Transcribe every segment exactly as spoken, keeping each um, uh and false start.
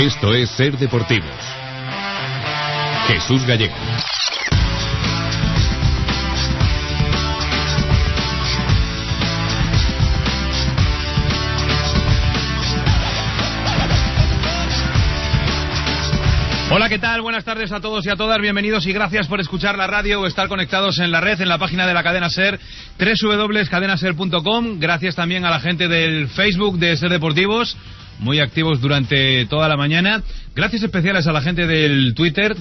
Esto es Ser Deportivos. Jesús Gallego. Hola, ¿qué tal? Buenas tardes a todos y a todas, bienvenidos y gracias por escuchar la radio o estar conectados en la red, en la página de la cadena SER, doble u doble u doble u punto cadena ser punto com. Gracias también a la gente del Facebook de Ser Deportivos, muy activos durante toda la mañana. Gracias especiales a la gente del Twitter,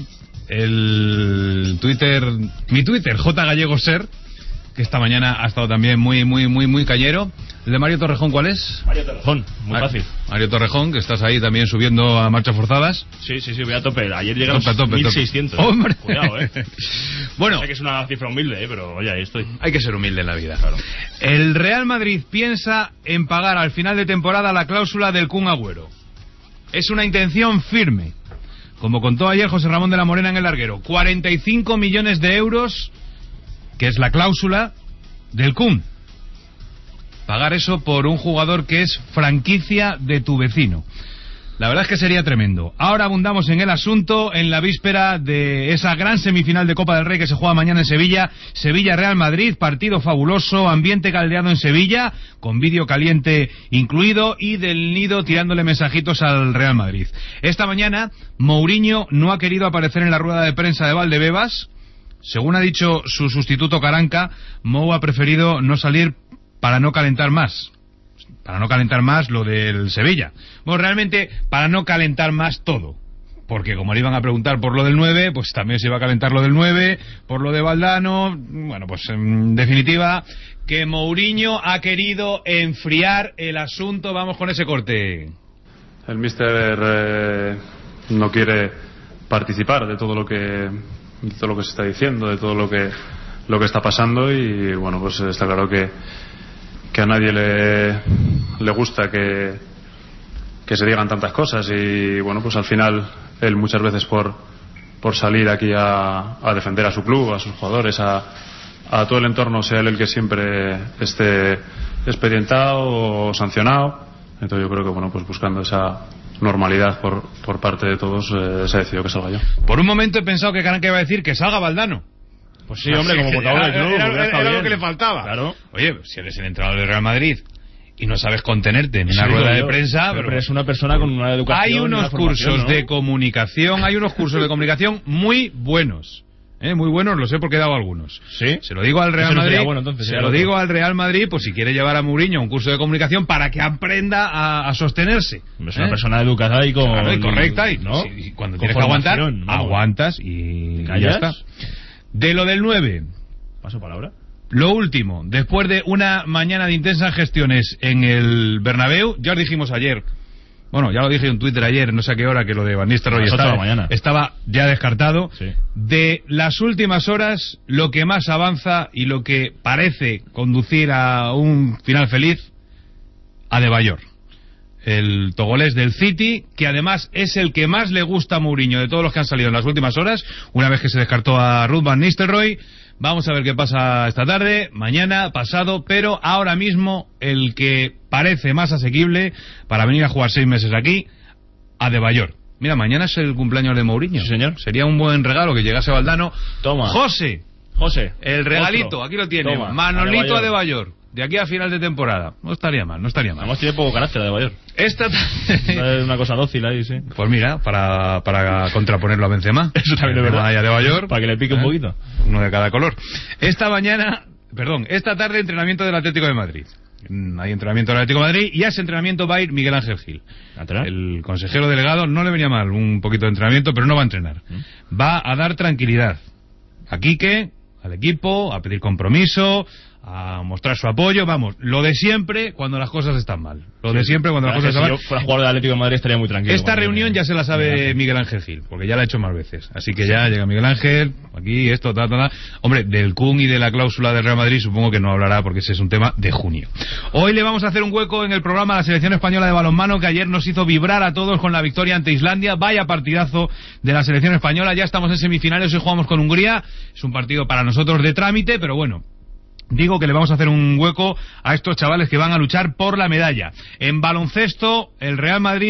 el Twitter, mi Twitter, J Gallego Ser, que esta mañana ha estado también muy, muy, muy, muy cañero. ¿El de Mario Torrejón cuál es? Mario Torrejón, muy Mar- fácil. Mario Torrejón, que estás ahí también subiendo a marchas forzadas. Sí, sí, sí, voy a tope. Ayer llegué a los Tope, tope, mil tope. seiscientos. ¡Hombre! Cuidado, eh. Bueno, Sé que es una cifra humilde, eh, pero oye, ahí estoy. hay que ser humilde en la vida. Claro. El Real Madrid piensa en pagar al final de temporada la cláusula del Kun Agüero. Es una intención firme. Como contó ayer José Ramón de la Morena en El Larguero, cuarenta y cinco millones de euros, que es la cláusula del Kun. Pagar eso por un jugador que es franquicia de tu vecino. La verdad es que sería tremendo. Ahora abundamos en el asunto en la víspera de esa gran semifinal de Copa del Rey que se juega mañana en Sevilla. Sevilla-Real Madrid, partido fabuloso, ambiente caldeado en Sevilla, con vídeo caliente incluido, y del Nido tirándole mensajitos al Real Madrid. Esta mañana, Mourinho no ha querido aparecer en la rueda de prensa de Valdebebas. Según ha dicho su sustituto Caranca, Mou ha preferido no salir para no calentar más. Para no calentar más lo del Sevilla. Bueno, realmente para no calentar más todo. Porque como le iban a preguntar por lo del nueve, pues también se iba a calentar lo del nueve, por lo de Valdano. Bueno, pues en definitiva, que Mourinho ha querido enfriar el asunto. Vamos con ese corte. El míster eh, no quiere participar de todo lo que de todo lo que se está diciendo, de todo lo que lo que está pasando, y bueno, pues está claro que que a nadie le, le gusta que, que se digan tantas cosas, y bueno, pues al final él muchas veces por, por salir aquí a, a defender a su club, a sus jugadores, a, a todo el entorno, sea él el que siempre esté expedientado o sancionado. Entonces yo creo que bueno, pues buscando esa normalidad por, por parte de todos, eh, se ha decidido que salga yo. Por un momento he pensado que Caranca iba a decir que salga Valdano. Pues sí, hombre, como portavoz del club. Era, hubiera era, estado era lo bien. que le faltaba. Claro. Oye, si eres el entrenador del Real Madrid y no sabes contenerte en una Sí, rueda yo, de prensa, pero, pero, pero es una persona con una educación. hay y unos una formación, cursos ¿no? de comunicación, hay unos cursos de comunicación muy buenos. ¿Eh? Muy buenos, lo sé porque he dado algunos. ¿Sí? Se lo digo al Real Ese no Madrid, sería bueno, entonces, se sería lo otro. digo al Real Madrid, pues si quiere llevar a Mourinho a un curso de comunicación para que aprenda a, a sostenerse. Es una ¿Eh? persona educada y con... Claro, y correcta, y ¿no? sí, y cuando Con tienes que aguantar, formación, vamos. aguantas y, y ya ¿Callas? está. De lo del nueve, Paso palabra. lo último, después de una mañana de intensas gestiones en el Bernabéu, ya os dijimos ayer, bueno, ya lo dije en Twitter ayer, no sé a qué hora, que lo de Van Nistelrooy A las ocho de estaba, la mañana. estaba ya descartado. Sí. De las últimas horas, lo que más avanza y lo que parece conducir a un final feliz, Adebayor, el togolés del City, que además es el que más le gusta a Mourinho de todos los que han salido en las últimas horas, una vez que se descartó a Ruud van Nistelrooy. Vamos a ver qué pasa esta tarde, mañana, pasado, pero ahora mismo el que parece más asequible para venir a jugar seis meses aquí, Adebayor. Mira, mañana es el cumpleaños de Mourinho. Sí, señor. Sería un buen regalo que llegase Valdano. Toma. José, José. el regalito, otro. aquí lo tiene. Toma, Manolito Adebayor. Adebayor, de aquí a final de temporada. No estaría mal, no estaría mal. Además tiene poco carácter de Bayor. Esta ta- Es una cosa dócil ahí, sí. Pues mira, para, para contraponerlo a Benzema. Eso también es verdad. Benzema y Adebayor. Para que le pique un ¿Eh? poquito. Uno de cada color. Esta mañana, perdón, esta tarde entrenamiento del Atlético de Madrid. Mm, Hay entrenamiento del Atlético de Madrid y a ese entrenamiento va a ir Miguel Ángel Gil. ¿A entrenar? El consejero delegado no le venía mal un poquito de entrenamiento, pero no va a entrenar. Va a dar tranquilidad a Quique, al equipo, a pedir compromiso, a mostrar su apoyo, vamos, lo de siempre cuando las cosas están mal. Lo de siempre cuando las cosas Si están yo mal. fuera jugador del Atlético de Madrid estaría muy tranquilo. Esta cuando reunión viene- ya se la sabe Miguel Ángel Gil, porque ya la ha hecho más veces. Así que ya llega Miguel Ángel, aquí, esto, ta, ta, ta. Hombre, del Kun y de la cláusula del Real Madrid supongo que no hablará, porque ese es un tema de junio. Hoy le vamos a hacer un hueco en el programa a la selección española de balonmano, que ayer nos hizo vibrar a todos con la victoria ante Islandia. Vaya partidazo de la selección española. Ya estamos en semifinales, hoy jugamos con Hungría. Es un partido para nosotros de trámite, pero bueno, digo que le vamos a hacer un hueco a estos chavales que van a luchar por la medalla. En baloncesto, el Real Madrid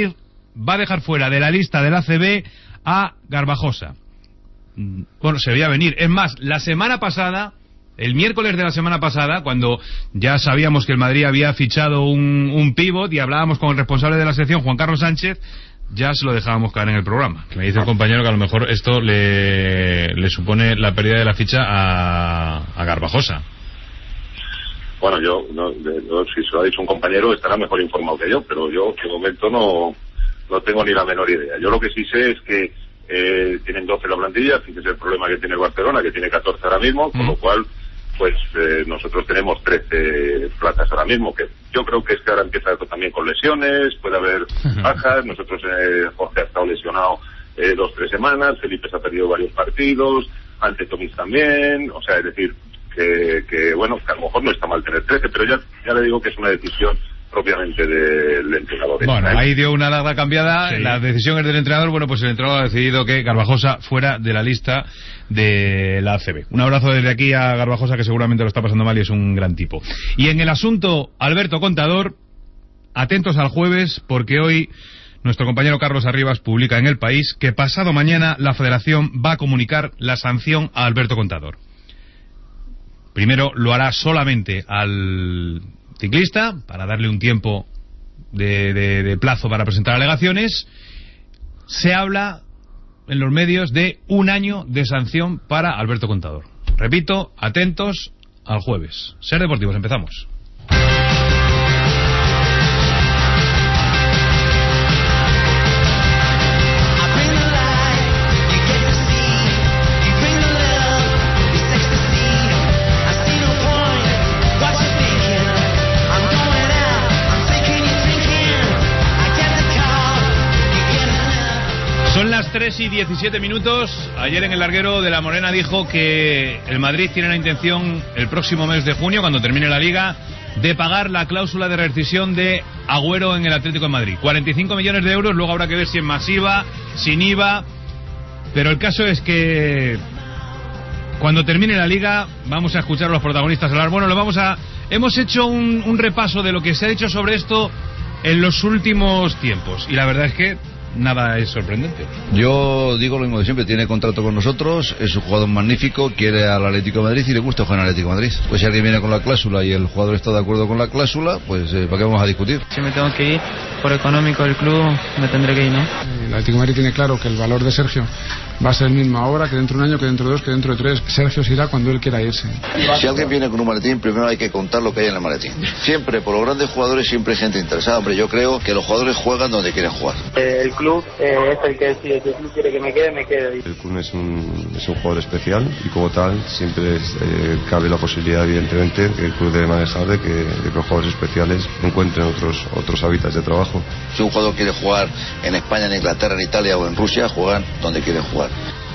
va a dejar fuera de la lista del A C B a Garbajosa. Bueno, se veía venir. Es más, la semana pasada, el miércoles de la semana pasada, cuando ya sabíamos que el Madrid había fichado un, un pívot y hablábamos con el responsable de la sección, Juan Carlos Sánchez, ya se lo dejábamos caer en el programa. Me dice el compañero que a lo mejor esto le, le supone la pérdida de la ficha a, a Garbajosa. Bueno, yo, no, yo, si se lo ha dicho un compañero, estará mejor informado que yo, pero yo de momento no, no tengo ni la menor idea. Yo lo que sí sé es que eh, tienen doce la plantilla, fíjese el problema que tiene el Barcelona, que tiene catorce ahora mismo, mm. con lo cual, pues eh, nosotros tenemos trece plazas ahora mismo, que yo creo que es que ahora empieza esto también con lesiones, puede haber bajas, nosotros, eh, Jorge ha estado lesionado eh, dos, tres semanas, Felipe se ha perdido varios partidos, Ante Tomis también, o sea, es decir, que, que bueno, que a lo mejor no está mal tener trece, pero ya, ya le digo que es una decisión propiamente del entrenador. Bueno, ahí dio una larga cambiada, sí. La decisión es del entrenador, bueno, pues el entrenador ha decidido que Garbajosa fuera de la lista de la A C B. Un abrazo desde aquí a Garbajosa, que seguramente lo está pasando mal y es un gran tipo. Y en el asunto Alberto Contador, atentos al jueves, porque hoy nuestro compañero Carlos Arribas publica en El País que pasado mañana la Federación va a comunicar la sanción a Alberto Contador. Primero lo hará solamente al ciclista, para darle un tiempo de, de, de plazo para presentar alegaciones. Se habla en los medios de un año de sanción para Alberto Contador. Repito, atentos al jueves. Ser Deportivos, empezamos. Son las tres y diecisiete minutos. Ayer en el larguero de La Morena dijo que el Madrid tiene la intención el próximo mes de junio, cuando termine la Liga, de pagar la cláusula de rescisión de Agüero en el Atlético de Madrid. cuarenta y cinco millones de euros, luego habrá que ver si es masiva, sin I V A. Pero el caso es que cuando termine la Liga vamos a escuchar a los protagonistas hablar. Bueno, lo vamos a... Hemos hecho un, un repaso de lo que se ha dicho sobre esto en los últimos tiempos. Y la verdad es que nada es sorprendente. Yo digo lo mismo de siempre, tiene contrato con nosotros, es un jugador magnífico, quiere al Atlético de Madrid y le gusta jugar en el Atlético de Madrid. Pues si alguien viene con la cláusula y el jugador está de acuerdo con la cláusula, pues eh, ¿para qué vamos a discutir? Si me tengo que ir por económico del club, me tendré que ir, ¿no? El Atlético de Madrid tiene claro que el valor de Sergio va a ser el mismo ahora, que dentro de un año, que dentro de dos, que dentro de tres. Sergio se irá cuando él quiera irse. Si alguien viene con un maletín, primero hay que contar lo que hay en el maletín. Siempre, por los grandes jugadores, siempre hay gente interesada. Hombre, yo creo que los jugadores juegan donde quieren jugar. Eh, el club eh, es el que decide. Si el club quiere que me quede, me quede. El club es un, es un jugador especial y como tal siempre es, eh, cabe la posibilidad, evidentemente, que el club debe manejar de que, de que los jugadores especiales encuentren otros, otros hábitats de trabajo. Si un jugador quiere jugar en España, en Inglaterra, en Italia o en Rusia, juegan donde quieren jugar.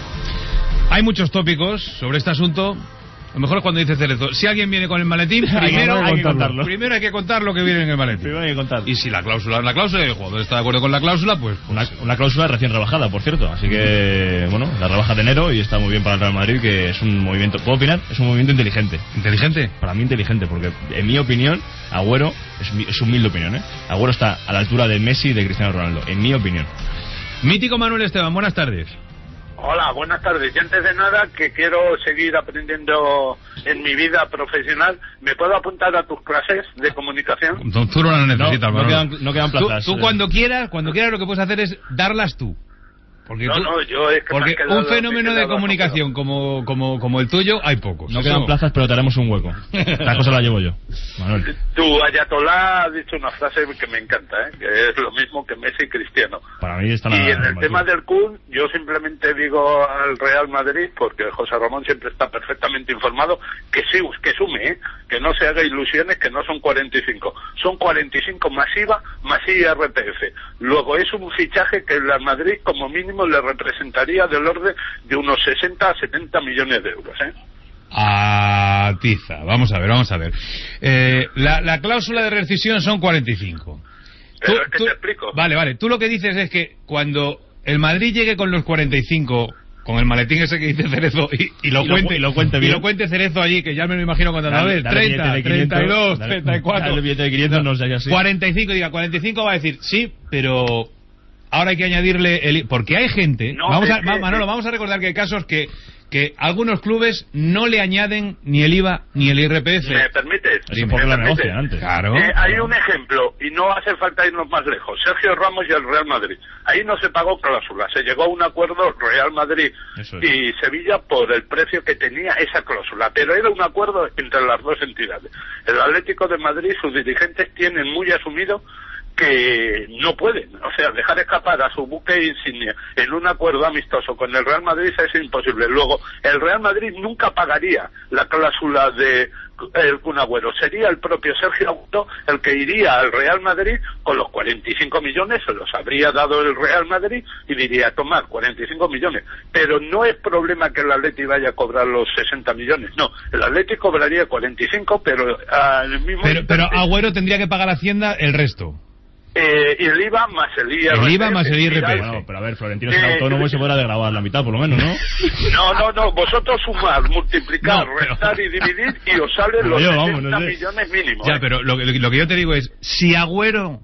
Hay muchos tópicos sobre este asunto. Lo mejor es cuando dice Cerezo, si alguien viene con el maletín, primero hay que contarlo. Primero hay que contar lo que viene en el maletín. Primero hay que contar. Y si la cláusula es la cláusula y el jugador está de acuerdo con la cláusula, pues... pues una, una cláusula recién rebajada, por cierto. Así que, bueno, la rebaja de enero y está muy bien para el Real Madrid, que es un movimiento... ¿Puedo opinar? Es un movimiento inteligente. ¿Inteligente? Para mí inteligente, porque en mi opinión, Agüero, es, mi, es humilde opinión, ¿eh? Agüero está a la altura de Messi y de Cristiano Ronaldo, en mi opinión. Mítico Manuel Esteban, buenas tardes. Hola, buenas tardes. Y antes de nada, que quiero seguir aprendiendo en mi vida profesional, ¿me puedo apuntar a tus clases de comunicación? No, tú no las necesitas, no, no, quedan, no quedan plazas. Tú, tú cuando quieras, cuando quieras lo que puedes hacer es darlas tú. Porque, no, tú, no, yo es que porque quedado, un fenómeno de comunicación como, como, como el tuyo hay pocos. No quedan plazas, pero te haremos un hueco. La cosa la llevo yo, Manuel. Tu Ayatolá ha dicho una frase que me encanta, ¿eh? Que es lo mismo que Messi y Cristiano. Para mí está y en el tema del Kun, yo simplemente digo al Real Madrid, porque José Ramón siempre está perfectamente informado, que sí, que sume, ¿eh? Que no se haga ilusiones, que no son cuarenta y cinco. Son cuarenta y cinco más I V A, más I R P F. Luego es un fichaje que el Madrid, como mínimo, le representaría del orden de unos sesenta a setenta millones de euros, ¿eh? Atiza, vamos a ver, vamos a ver. Eh, la, la cláusula de rescisión son cuarenta y cinco. Pero Tú, es que tú, te explico. Vale, vale, tú lo que dices es que cuando el Madrid llegue con los cuarenta y cinco, con el maletín ese que dice Cerezo, y, y lo y cuente lo, y lo cuente bien. Y lo cuente Cerezo allí, que ya me lo imagino contando, a ver, dale, treinta, de treinta y dos, quinientos, treinta y cuatro, dale, el billete de quinientos, no, no sé, así. cuarenta y cinco, diga, cuarenta y cinco va a decir, sí, pero ahora hay que añadirle el... Porque hay gente... No, vamos a, es que- va- Manolo, vamos a recordar que hay casos que, que algunos clubes no le añaden ni el I V A ni el I R P F. ¿Me permites? Eso ¿Me porque lo permites? negocian antes. Claro. Eh, hay un ejemplo, y no hace falta irnos más lejos. Sergio Ramos y el Real Madrid. Ahí no se pagó cláusula. Se llegó a un acuerdo Real Madrid Eso es. y Sevilla por el precio que tenía esa cláusula. Pero era un acuerdo entre las dos entidades. El Atlético de Madrid, sus dirigentes tienen muy asumido que no pueden, o sea, dejar escapar a su buque insignia en un acuerdo amistoso con el Real Madrid es imposible. Luego, el Real Madrid nunca pagaría la cláusula de el Kun Agüero, sería el propio Sergio Agüero el que iría al Real Madrid con los cuarenta y cinco millones, se los habría dado el Real Madrid y diría, tomar cuarenta y cinco millones, pero no es problema que el Atleti vaya a cobrar los sesenta millones, no, el Atleti cobraría cuarenta y cinco, pero al mismo Pero, pero instante- Agüero tendría que pagar a Hacienda el resto. Eh, y el I V A más el I R P F. El I V A más el I R P F. Mirad, Bueno, pero a ver, Florentino es Eh, un autónomo y se podrá desgravar la mitad, por lo menos, ¿no? No, no, no, vosotros sumar, multiplicar, No, pero- restar y dividir y os salen Pero los yo, sesenta vamos, no sé. millones mínimos. Ya, ¿eh? pero lo, que- lo que yo te digo es, si Agüero,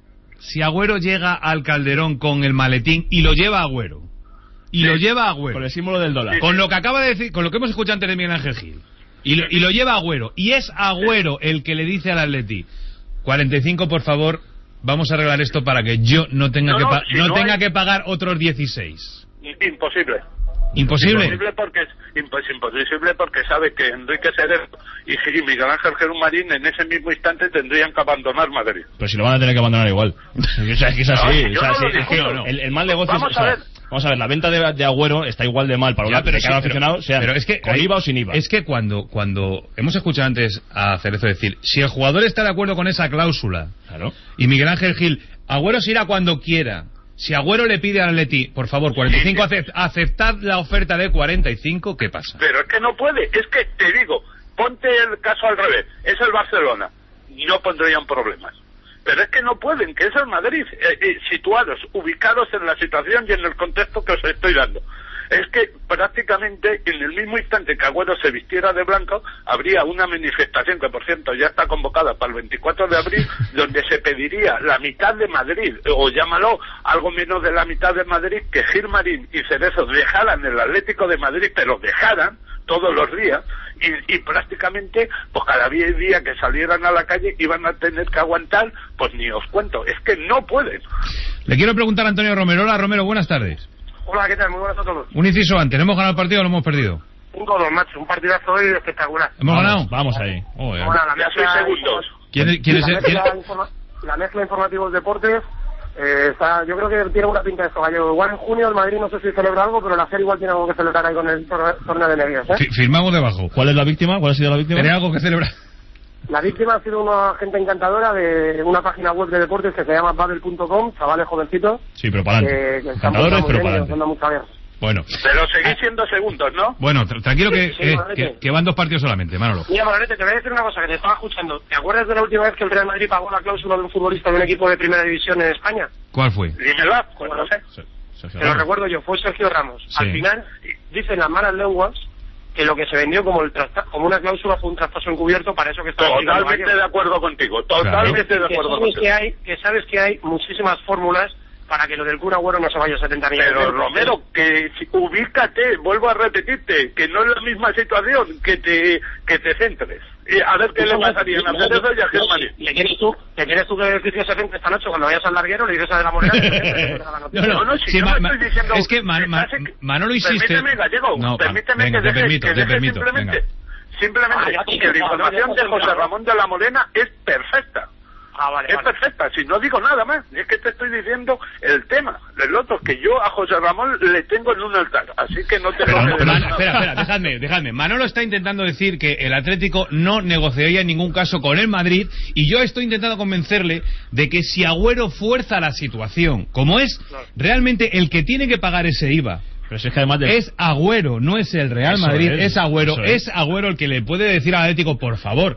si Agüero llega al Calderón con el maletín y lo lleva Agüero, y lo lleva Agüero, Con el símbolo del dólar. con lo que acaba de decir, con lo que hemos escuchado antes de Miguel Ángel Gil, y lo, y lo lleva Agüero, y es Agüero el que le dice al Atleti, cuarenta y cinco por favor, vamos a arreglar esto para que yo no tenga No, que no, pa- si no no tenga hay- que pagar otros dieciséis. Imposible. Imposible. Imposible porque es imp- imposible porque sabe que Enrique Cerezo y, y Miguel Ángel Gerumarín en ese mismo instante tendrían que abandonar Madrid. Pero si lo van a tener que abandonar igual. O sea, es que es así. No, si yo o sea, no sí, lo es que discuto, no. el, el mal negocio Vamos es, o sea, a ver. vamos a ver, la venta de, de Agüero está igual de mal para Ya, un pero de cada sí, pero- aficionado, sea pero es que con ahí- I V A o sin I V A. Es que cuando, cuando hemos escuchado antes a Cerezo decir, si el jugador está de acuerdo con esa cláusula, Claro. y Miguel Ángel Gil, Agüero se irá cuando quiera. Si Agüero le pide al Atleti, por favor, cuarenta y cinco, acep- aceptad la oferta de cuarenta y cinco, ¿qué pasa? Pero es que no puede, es que te digo, ponte el caso al revés, es el Barcelona, no pondrían problemas. Pero es que no pueden, que es el Madrid, eh, eh, situados, ubicados en la situación y en el contexto que os estoy dando. Es que prácticamente en el mismo instante que Agüero se vistiera de blanco, habría una manifestación que, por cierto, ya está convocada para el veinticuatro de abril, donde se pediría la mitad de Madrid, o llámalo algo menos de la mitad de Madrid, que Gilmarín y Cerezo dejaran el Atlético de Madrid, pero dejaran todos los días, y, y prácticamente, pues cada día que salieran a la calle iban a tener que aguantar, pues ni os cuento, es que no pueden. Le quiero preguntar a Antonio Romero. Hola, Romero, buenas tardes. Hola, ¿qué tal? Muy buenas a todos. Un inciso antes, ¿hemos ganado el partido o lo hemos perdido? Un dos, macho. Un partidazo hoy espectacular. ¿Hemos vamos, ganado? Vamos ahí. Joder. Bueno, la Ya mezcla, sois segundos. ¿Quién es, quién es la, el- quién- mezcla informa- la mezcla informativos deportes eh, está, yo creo que tiene una pinta de esto, Gallego. Igual en junio el Madrid no sé si celebra algo, pero la F E R igual tiene algo que celebrar ahí con el torne- torneo de medios, ¿eh? Fi- Firmamos debajo. ¿Cuál es la víctima? ¿Cuál ha sido la víctima? ¿Tiene algo que celebrar? La víctima ha sido una gente encantadora de una página web de deportes que se llama Babel punto com, chavales jovencitos. Sí, pero para que- adelante. que están Encantadores, muy pero bien para y nos adelante. anda mucha guerra. Bueno, Pero seguís siendo segundos, ¿no? bueno, tra- tranquilo que, Sí, eh, Manolete. que, que van dos partidos solamente, Manolo. Mira, Manolete, te voy a decir una cosa que te estaba escuchando. ¿Te acuerdas de la última vez que el Real Madrid pagó la cláusula de un futbolista de un equipo de primera división en España? ¿Cuál fue? Dímelo, pues no sé. Sí, Sergio Te lo Ramos. recuerdo yo, fue Sergio Ramos. Sí. Al final, dicen las malas lenguas que lo que se vendió como el trasta- como una cláusula fue un traspaso encubierto para eso que estaba explicando Totalmente Gallego. de acuerdo contigo, totalmente de Que acuerdo sabes contigo. que hay, que sabes que hay muchísimas fórmulas para que lo del Kun Agüero no se vaya a setenta millones de Pero euros. Romero, que si- ubícate, vuelvo a repetirte, que no es la misma situación, que te que te centres. Y a ver qué le pasaría a Cerezo y a Germán. ¿Le quieres tú, le quieres tú que decir que se centre esta noche cuando vayas al larguero, le dices a De la Morena que se centre, que te da la noticia? No, no, No, no, si sí, yo Ma- no Ma- estoy diciendo... es que Ma- Ma- Permíteme- Manolo insiste. Permíteme, Gallego, No, pa- permíteme venga, que te deje, permito, que te deje permito, simplemente, venga. simplemente Ah, ya, que la ya, información ya, de ya, José ya. Ramón de la Morena es perfecta. Ah, vale, Es vale. perfecta, si no digo nada más, es que te estoy diciendo el tema, el otro, que yo a José Ramón le tengo en un altar, así que no te Pero, lo no, pero, espera, espera, dejadme, dejadme. Manolo está intentando decir que el Atlético no negociaría en ningún caso con el Madrid y yo estoy intentando convencerle de que si Agüero fuerza la situación, como es realmente el que tiene que pagar ese I V A, Pero si es que además de... es Agüero, no es el Real Eso Madrid, es, es, Agüero, eso es. es. Agüero el que le puede decir al Atlético, por favor,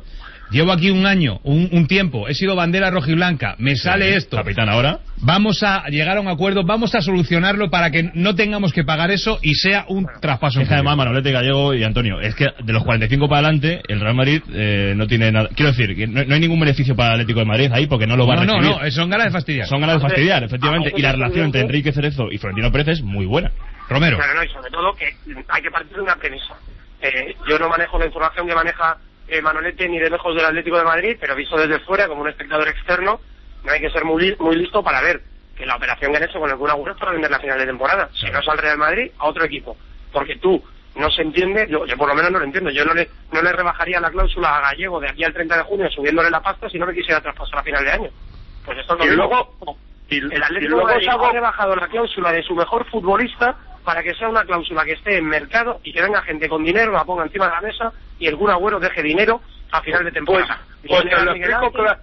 llevo aquí un año, un, un tiempo, he sido bandera rojiblanca, me sale sí, esto. Capitán ahora. Vamos a llegar a un acuerdo, vamos a solucionarlo para que no tengamos que pagar eso y sea un traspaso. Es que además, Manolete, Gallego y Antonio, es que de los cuarenta y cinco para adelante, el Real Madrid eh, no tiene nada. Quiero decir, que no, no hay ningún beneficio para el Atlético de Madrid ahí porque no lo va no, a recibir. No, no, son ganas de fastidiar. Son ganas de fastidiar, efectivamente. Y la relación entre Enrique Cerezo y Florentino Pérez es muy buena. Romero. Claro, no, y sobre todo que hay que partir de una premisa. Eh, yo no manejo la información que maneja eh, Manolete ni de lejos del Atlético de Madrid, pero visto desde fuera como un espectador externo, no hay que ser muy, muy listo para ver que la operación que han hecho con el Kun Agüero es para vender la final de temporada. Si no es al Real Madrid, a otro equipo. Porque tú no se entiende, yo, yo por lo menos no lo entiendo, yo no le, no le rebajaría la cláusula a Gallego de aquí al treinta de junio subiéndole la pasta si no me quisiera traspasar a final de año. Pues esto es lo y mismo. Luego, y, el Atlético y luego de Madrid hago... ha rebajado la cláusula de su mejor futbolista para que sea una cláusula que esté en mercado y que venga gente con dinero, la ponga encima de la mesa y el Kun Agüero deje dinero a final de temporada. Pues, pues te lo explico claro.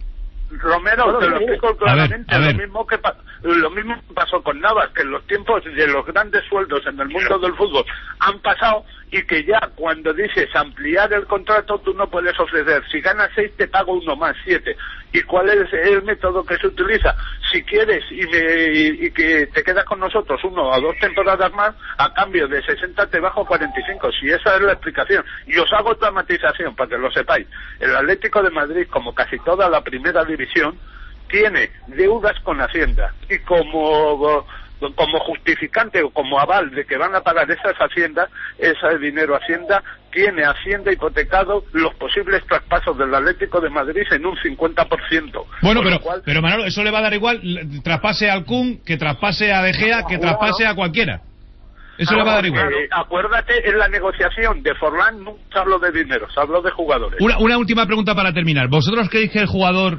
Romero, bueno, te lo explico claramente, a ver, a ver. lo mismo que pa lo mismo pasó con Navas, que en los tiempos de los grandes sueldos en el mundo del fútbol han pasado y que ya cuando dices ampliar el contrato tú no puedes ofrecer, si ganas seis te pago uno más, siete. ¿Y cuál es el método que se utiliza? Si quieres y, me, y, y que te quedas con nosotros uno o dos temporadas más, a cambio de sesenta te bajo cuarenta y cinco, si esa es la explicación. Y os hago otra matización para que lo sepáis. El Atlético de Madrid, como casi toda la primera división, tiene deudas con Hacienda y como como justificante o como aval de que van a pagar esas haciendas, ese dinero Hacienda, tiene Hacienda hipotecado los posibles traspasos del Atlético de Madrid en un cincuenta por ciento. Bueno, pero, cual... pero Manolo, eso le va a dar igual, traspase al Kun, que traspase a De Gea, que traspase a cualquiera. Eso ah, le va a dar igual. Eh, acuérdate, en la negociación de Forlán no se habló de dinero, se habló de jugadores. Una, una última pregunta para terminar. ¿Vosotros creéis que el jugador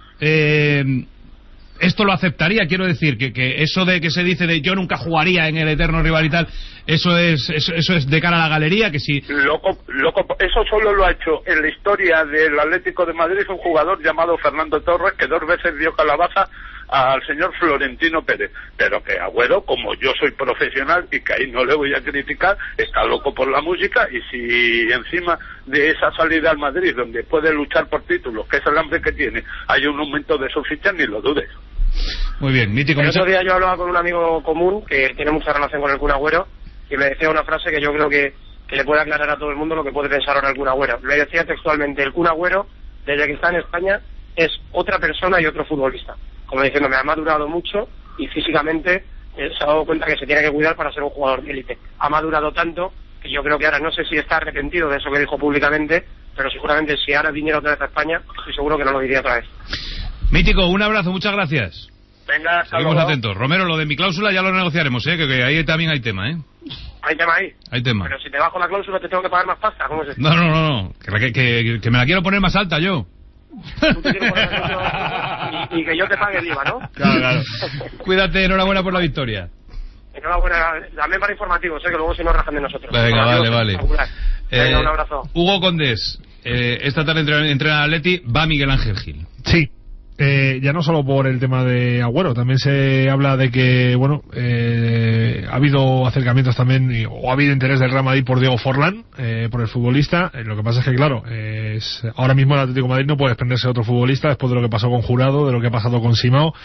eh, esto lo aceptaría? Quiero decir, que, que eso de que se dice de yo nunca jugaría en el eterno rival y tal, eso es eso, eso es de cara a la galería, que si... Loco, loco, eso solo lo ha hecho en la historia del Atlético de Madrid un jugador llamado Fernando Torres, que dos veces dio calabaza al señor Florentino Pérez, pero que Agüero, como yo soy profesional y que ahí no le voy a criticar, está loco por la música, y si encima de esa salida al Madrid, donde puede luchar por títulos, que es el hambre que tiene, hay un aumento de su ficha, ni lo dudes. Muy bien, mítico. El otro día yo hablaba con un amigo común que tiene mucha relación con el Kun Agüero y me decía una frase que yo creo que, que le puede aclarar a todo el mundo lo que puede pensar ahora el Kun Agüero. Me decía textualmente: el Kun Agüero, desde que está en España, es otra persona y otro futbolista. Como diciendo, me ha madurado mucho y físicamente eh, se ha dado cuenta que se tiene que cuidar para ser un jugador de élite. Ha madurado tanto que yo creo que ahora no sé si está arrepentido de eso que dijo públicamente, pero seguramente si ahora viniera otra vez a España, estoy seguro que no lo diría otra vez. Mítico, un abrazo, muchas gracias. Venga, seguimos atentos. Romero, lo de mi cláusula ya lo negociaremos, ¿eh? que, que ahí también hay tema, ¿eh? Hay tema ahí. Hay tema. Pero si te bajo la cláusula te tengo que pagar más pasta, ¿cómo es esto? No, no, no, no. Que, que, que me la quiero poner más alta yo. Tú te quieres poner la y, y que yo te pague el I V A, ¿no? Claro, claro. Cuídate, enhorabuena por la victoria. Enhorabuena, también para informativos, sé que luego si no rajan de nosotros. Venga, vale, vale. Venga, eh, un abrazo. Hugo Condés, eh, esta tarde entrena, entrena al Atleti, va Miguel Ángel Gil. Sí. Eh, ya no solo por el tema de Agüero, también se habla de que, bueno, eh, ha habido acercamientos también, o ha habido interés del Real Madrid por Diego Forlán, eh, por el futbolista. Eh, lo que pasa es que, claro, eh, es, ahora mismo el Atlético de Madrid no puede desprenderse de otro futbolista después de lo que pasó con Jurado, de lo que ha pasado con Simao.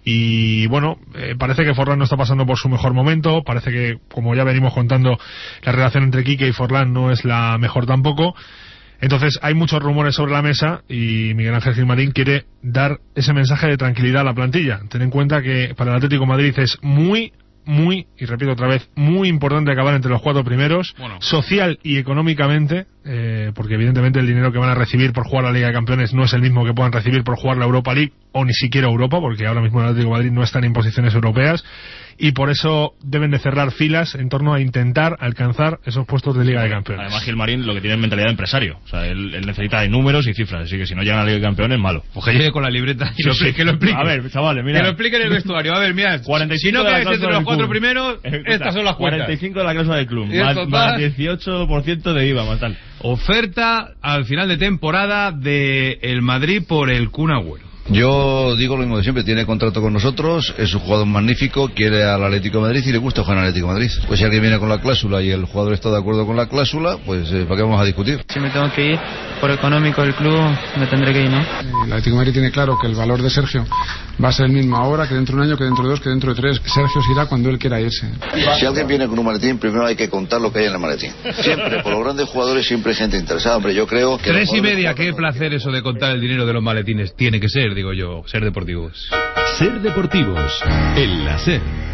Y bueno, eh, parece que Forlán no está pasando por su mejor momento, parece que, como ya venimos contando, la relación entre Quique y Forlán no es la mejor tampoco. Entonces hay muchos rumores sobre la mesa y Miguel Ángel Gilmarín quiere dar ese mensaje de tranquilidad a la plantilla. Ten en cuenta que para el Atlético de Madrid es muy, muy, y repito otra vez, muy importante acabar entre los cuatro primeros, bueno, social y económicamente, eh, porque evidentemente el dinero que van a recibir por jugar la Liga de Campeones no es el mismo que puedan recibir por jugar la Europa League o ni siquiera Europa, porque ahora mismo el Atlético de Madrid no están en posiciones europeas. Y por eso deben de cerrar filas en torno a intentar alcanzar esos puestos de Liga de Campeones. Además, Gilmarín lo que tiene es mentalidad de empresario. O sea, él, él necesita de números y cifras. Así que si no llegan a la Liga de Campeones, malo. Pues que llegue con la libreta y sí, lo, sí. que lo explique. A ver, chavales, mira. Que lo explique en el vestuario. A ver, mira. cuarenta y cinco si no quedáis de entre los cuatro primeros, estas son las cuentas. cuarenta y cinco de la cláusula del club. Más, total, más dieciocho por ciento de I V A, más tal. Oferta al final de temporada de el Madrid por el Kun Agüero. Yo digo lo mismo de siempre, tiene contrato con nosotros, es un jugador magnífico, quiere al Atlético de Madrid y le gusta jugar al Atlético de Madrid. Pues si alguien viene con la cláusula y el jugador está de acuerdo con la cláusula, pues eh, ¿para qué vamos a discutir? Si me tengo que ir por económico del club, me tendré que ir, ¿no? El Atlético de Madrid tiene claro que el valor de Sergio va a ser el mismo ahora, que dentro de un año, que dentro de dos, que dentro de tres. Sergio se irá cuando él quiera irse. Si alguien viene con un maletín, primero hay que contar lo que hay en el maletín. Siempre, por los grandes jugadores, siempre hay gente interesada. Hombre, yo creo que... Tres y media, qué placer eso de contar el dinero de los maletines. Tiene que ser, digo yo, ser deportivos. Ser deportivos, en la SER.